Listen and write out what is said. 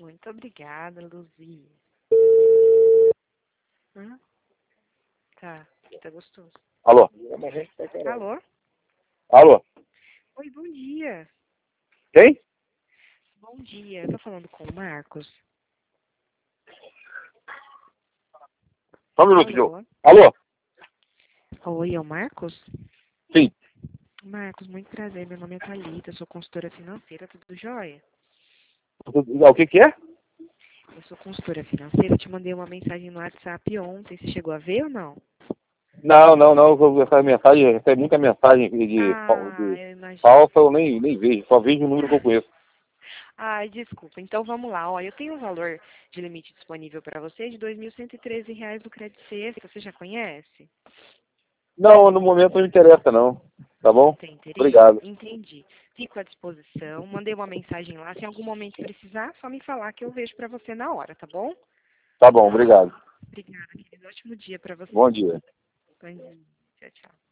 Muito obrigada, Luzia. Tá, tá gostoso. Alô? Alô? Alô? Oi, bom dia. Quem? Bom dia, eu tô falando com o Marcos. Só um minuto, Joe. Alô? Alô? Oi, é o Marcos? Sim. Marcos, muito prazer, meu nome é Thalita, sou consultora financeira, tudo jóia? O que que é? Eu sou consultora financeira, te mandei uma mensagem no WhatsApp ontem, você chegou a ver ou não? Não. Essa mensagem, recebe muita mensagem Ah, de eu imagino. falsa, eu nem vejo. Só vejo o número que eu conheço. Ai, desculpa. Então vamos lá. Ó, eu tenho um valor de limite disponível para você de R$ 2.113 do Credit Sexta. Você já conhece? Não, no momento não interessa, não. Tá bom? Tem interesse? Obrigado. Entendi. Fico à disposição. Mandei uma mensagem lá. Se em algum momento precisar, só me falar que eu vejo para você na hora, tá bom? Tá bom, obrigado. Obrigada, querido. Ótimo dia para você. Bom dia. Bom dia. Tchau, tchau.